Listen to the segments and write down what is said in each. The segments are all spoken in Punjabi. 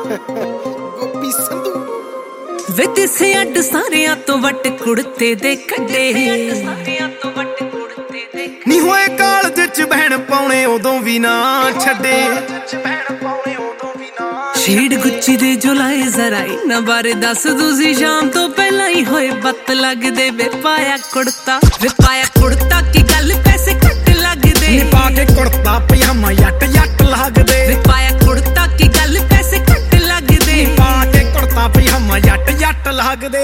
ਗੋਪੀ ਸੰਧੂ ਵੇ ਦਿਸੇ ਅੱਡ ਸਾਰਿਆਂ ਤੋਂ ਵੱਟ ਕੁੜਤੇ ਦੇ ਕੱਢੇ ਨੀ ਹੋਏ ਕਾਲਜ ਚ ਬਹਿਣ ਪਾਉਣੇ ਉਦੋਂ ਵੀ ਨਾ ਛੱਡੇ ਸ਼ੇਡ ਗੁੱਚੀ ਦੇ ਜੋ ਲਾਏ ਜ਼ਰਾ ਇਹਨਾਂ ਬਾਰੇ ਦੱਸ ਤੁਸੀਂ ਸ਼ਾਮ ਤੋਂ ਪਹਿਲਾਂ ਹੀ ਹੋਏ ਬੱਤ ਲੱਗਦੇ ਵੇ ਪਾਇਆ ਕੁੜਤਾ ਕੀ ਗੱਲ ਪੈਸੇ ਘੱਟ ਲੱਗਦੇ ਨੀ ਪਾ ਕੇ ਕੁੜਤਾ ਪਜਾਮਾ ਯੱਟ ਲੱਗਦੇ ਵੇ ਪਾਇਆ ਕੁੜਤਾ ਕੀ ਗੱਲ ਪੈਸੇ ਘੱਟ ਲੱਗਦੇ ਨੀ ਪਾ ਕੇ ਕੁੜਤਾ ਪਜਾਮਾ ਯੱਟ ਲੱਗਦੇ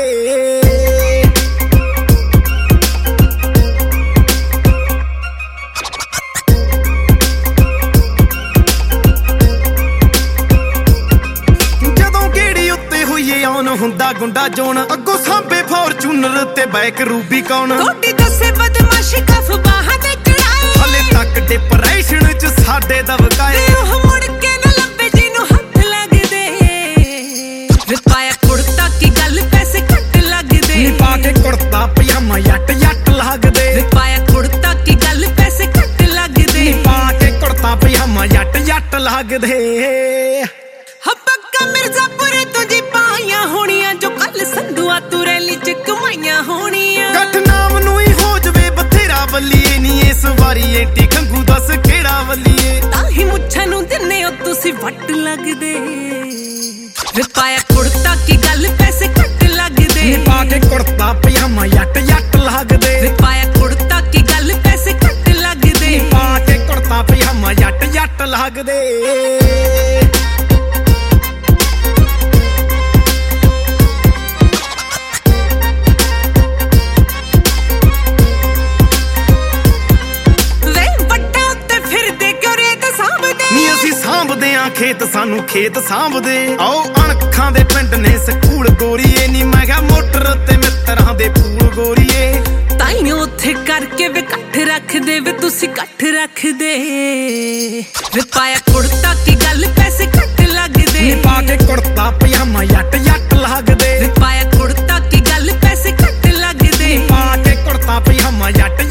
ਹੁੰਦਾ ਗੁੰਡਾ ਜੋਨ ਅੱਗੋਂ ਸਾਂਭੇ ਫੋਰਚੂਨਰ ਤੇ ਬਾਈਕ ਰੂਬੀ ਕੌਣ ਟੋਟੀ ਦੱਸੇ ਬਦਮਾਸ਼ੀ ਕਫ ਬਾਹਾਂ ਤੇ ਚੜਾਏ ਹਲੇ ਤੱਕ ਡਿਪਰੈਸ਼ਨ ਚ ਸਾਡੇ ਦਬਕਾਏ ਉਹ ਮੁੜ ਕੇ ਨਾ ਲੱਭੇ ਜਿਹਨੂੰ ਹੱਥ ਲੱਗਦੇ ਵੇ ਪਾਇਆ ਕੁੜਤਾ ਕੀ ਗੱਲ ਪੈਸੇ ਘੱਟ ਲੱਗਦੇ ਨੀ ਪਾ ਕੇ ਕੁੜਤਾ ਪਜਾਮਾ ਯੱਟ ਲੱਗਦੇ ਵੇ ਪਾਇਆ ਕੁੜਤਾ ਕੀ ਗੱਲ ਪੈਸੇ ਘੱਟ ਲੱਗਦੇ ਨੀ ਪਾ ਕੇ ਕੁੜਤਾ ਪਜਾਮਾ ਯੱਟ ਲੱਗਦੇ ਹੱਬਕਾ ਮਿਰਜ਼ਾਪੁਰੇ ਤੋਂ ਜੀ ਪਾਈਆਂ ਹੋਣੀਆਂ ਜੋ ਕੱਲ ਸੰਧੂਆ ਤੂੰ ਰੈਲੀ ਚ ਕਮਾਈਆਂ ਹੋਣੀਆਂ ਗੱਠ ਨਾਮ ਨੂੰ ਹੀ ਹੋ ਜਵੇ ਬਥੇਰਾ ਬੱਲੀਏ ਨੀ ਇਸ ਵਾਰੀ ਐਂਟੀ ਖੰਗੂ ਦੱਸ ਕਿਹੜਾ ਬੱਲੀਏ ਤਾਂ ਹੀ ਮੁੱਛਾਂ ਨੂੰ ਦਿੰਨੇ ਹੋ ਤੁਸੀਂ ਵੱਟ ਲੱਗਦੇ ਵੇ ਪਾਇਆ ਕੁੜਤਾ ਕੀ ਗੱਲ ਪੈਸੇ ਘੱਟ ਲੱਗਦੇ ਨੀ ਪਾ ਕੇ ਕੁੜਤਾ ਪਜਾਮਾ ਯੱਟ ਲੱਗਦੇ ਵੇ ਪਾਇਆ ਕੁੜਤਾ ਕੀ ਗੱਲ ਪੈਸੇ ਘੱਟ ਲੱਗਦੇ ਨੀ ਪਾ ਕੇ ਕੁੜਤਾ ਪਜਾਮਾ ਯੱਟ ਲੱਗਦੇ ਖੇਤ ਸਾਨੂੰ ਖੇਤ ਸਾਂਭਦੇ ਆਓ ਅਣਖਾਂ ਦੇ ਪਿੰਡ ਨੇ ਸਕੂਲ ਗੋਰੀਏ ਨੀ ਮੈਂ ਕਿਹਾ ਮੋਟਰ ਤੇ ਮਿੱਤਰਾਂ ਦੇ ਪੂਲ ਗੋਰੀਏ ਤਾਈਓ ਉੱਥੇ ਕਰਕੇ ਵੇ ਇਕੱਠ ਰੱਖਦੇ ਵੇ ਤੁਸੀਂ ਇਕੱਠ ਰੱਖਦੇ ਵੇ ਪਾਇਆ ਕੁੜਤਾ ਕੀ ਗੱਲ ਪੈਸੇ ਘੱਟ ਲੱਗਦੇ ਨੀ ਪਾ ਕੇ ਕੁੜਤਾ ਪਜਾਮਾ ਯੱਟ ਲੱਗਦੇ ਵੇ ਪਾਇਆ ਕੁੜਤਾ ਕੀ ਗੱਲ ਪੈਸੇ ਘੱਟ ਲੱਗਦੇ ਨੀ ਪਾ ਕੇ ਕੁੜਤਾ ਪਜਾਮਾ ਯੱਟ